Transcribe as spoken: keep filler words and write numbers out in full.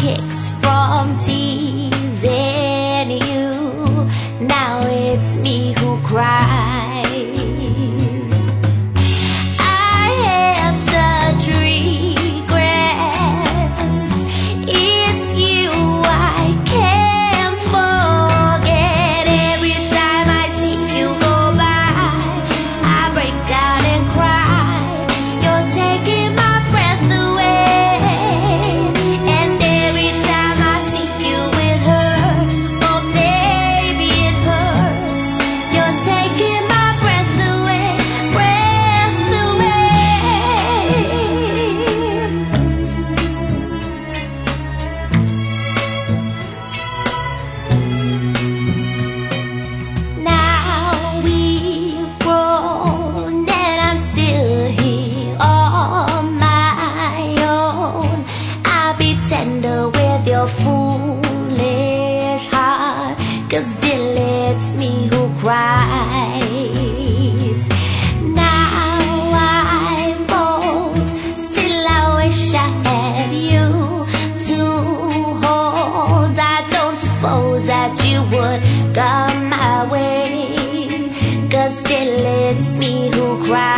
kicks from teasing you. Now it's me who cries. I have such regrets. It's you I can't forget. Every time I see you go by, I break down and cry. You're taking my breath away. And every time I see you with her, oh baby it hurts. You're taking my breath away, breath away. Now we've grown and I'm still here on my own. I'll be tender with your foolish heart, 'cause still it's me who cries. Now I'm old, still I wish I had you to hold. I don't suppose that you would come my way, 'cause still it's me who cries.